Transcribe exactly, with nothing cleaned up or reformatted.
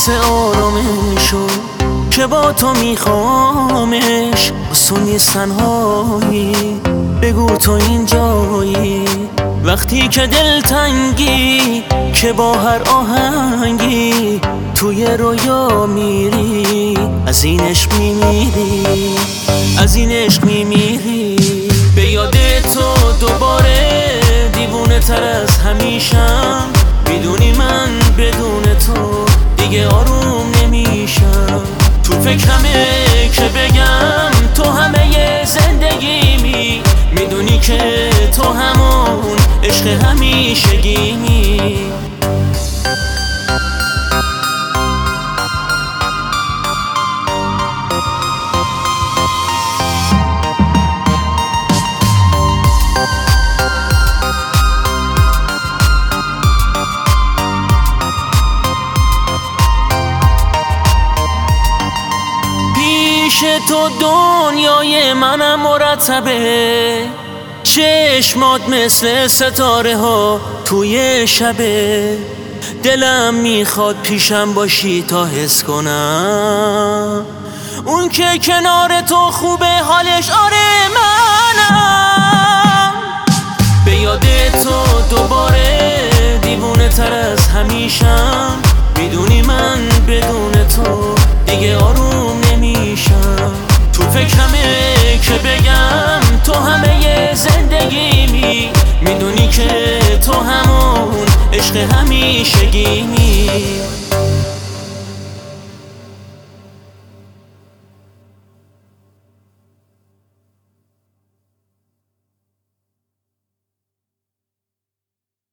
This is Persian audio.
واسه آرامشو که با تو میخوامش، تو نیست تنهایی، بگو تو اینجایی. وقتی که دلتنگی که با هر آهنگی توی رویا میری، از این عشق میمیری، از این عشق میمیری. به یاد تو دوباره دیوونه تر از همیشم، میدونی من بدون تو دیگه آروم نمیشم. تو فکرمه که بگم تو همه زندگیمی، میدونی که تو همون عشق همیشگیمی. پیش تو دنیای منم مرتبه، چشمات مثل ستاره ها توی شبه. دلم میخواد پیشم باشی تا حس کنم اون که کنار تو خوبه حالش، آره منم. به یاد تو دوباره دیوونه تر از همیشم، میدونی من بدون تو دیگه آروم نمیشم. تو فکرمه که بگم تو همه زندگیمی، میدونی که تو همون عشق همیشگیمی.